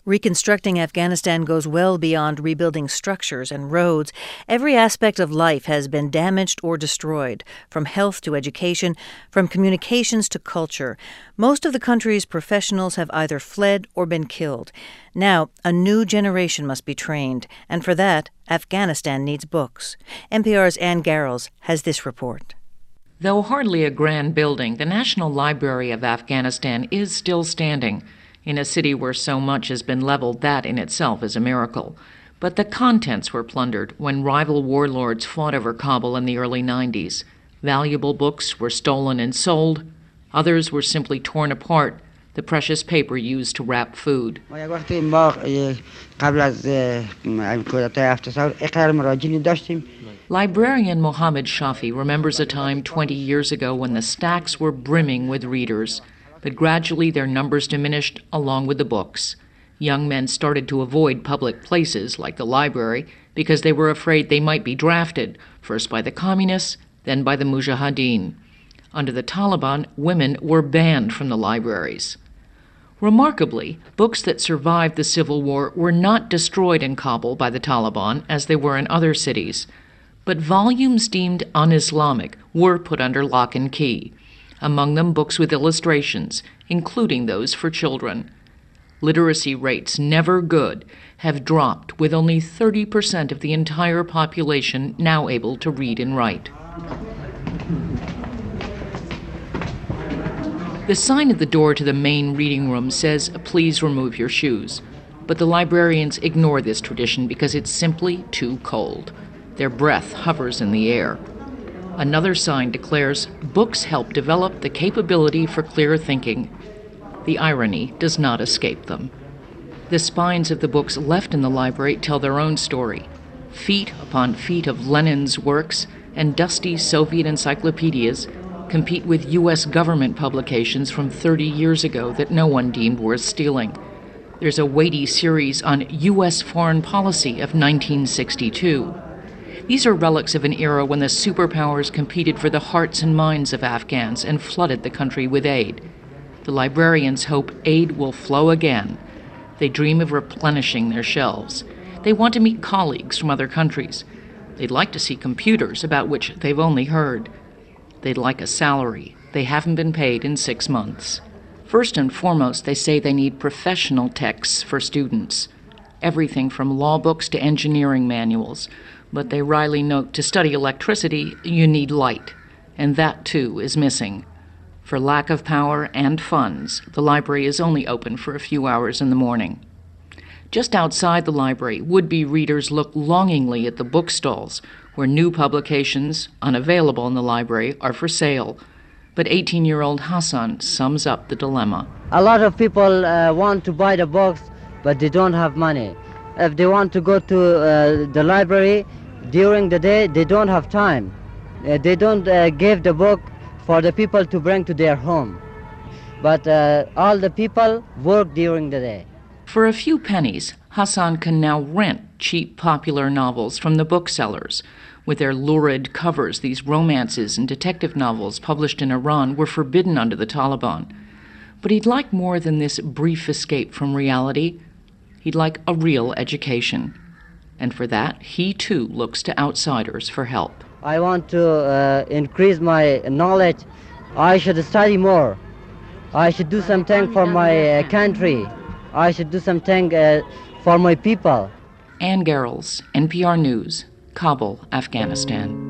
Reconstructing Afghanistan goes well beyond rebuilding structures and roads. Every aspect of life has been damaged or destroyed, from health to education, from communications to culture. Most of the country's professionals have either fled or been killed. Now, a new generation must be trained, and for that, Afghanistan needs books. NPR's Ann Garrels has this report. Though hardly a grand building, the National Library of Afghanistan is still standing. In a city where so much has been leveled, that in itself is a miracle. But the contents were plundered when rival warlords fought over Kabul in the early 90s. Valuable books were stolen and sold. Others were simply torn apart, the precious paper used to wrap food. Librarian Mohammed Shafi remembers a time 20 years ago when the stacks were brimming with readers. But gradually their numbers diminished along with the books. Young men started to avoid public places like the library because they were afraid they might be drafted, first by the communists, then by the Mujahideen. Under the Taliban, women were banned from the libraries. Remarkably, books that survived the civil war were not destroyed in Kabul by the Taliban as they were in other cities. But volumes deemed un-Islamic were put under lock and key. Among them books with illustrations, including those for children. Literacy rates, never good, have dropped, with only 30% of the entire population now able to read and write. The sign at the door to the main reading room says, "Please remove your shoes." But the librarians ignore this tradition because it's simply too cold. Their breath hovers in the air. Another sign declares, "Books help develop the capability for clear thinking." The irony does not escape them. The spines of the books left in the library tell their own story. Feet upon feet of Lenin's works and dusty Soviet encyclopedias compete with U.S. government publications from 30 years ago that no one deemed worth stealing. There's a weighty series on U.S. foreign policy of 1962. These are relics of an era when the superpowers competed for the hearts and minds of Afghans and flooded the country with aid. The librarians hope aid will flow again. They dream of replenishing their shelves. They want to meet colleagues from other countries. They'd like to see computers about which they've only heard. They'd like a salary. They haven't been paid in 6 months. First and foremost, they say they need professional texts for students. Everything from law books to engineering manuals. But they wryly note to study electricity, you need light, and that too is missing. For lack of power and funds, the library is only open for a few hours in the morning. Just outside the library, would-be readers look longingly at the bookstalls, where new publications, unavailable in the library, are for sale. But 18-year-old Hassan sums up the dilemma. A lot of people want to buy the books, but they don't have money. If they want to go to the library during the day, they don't have time. They don't give the book for the people to bring to their home. But all the people work during the day. For a few pennies, Hassan can now rent cheap popular novels from the booksellers. With their lurid covers, these romances and detective novels published in Iran were forbidden under the Taliban. But he'd like more than this brief escape from reality. He'd like a real education. And for that, he too looks to outsiders for help. I want to increase my knowledge. I should study more. I should do something for my country. I should do something for my people. Ann Garrels, NPR News, Kabul, Afghanistan.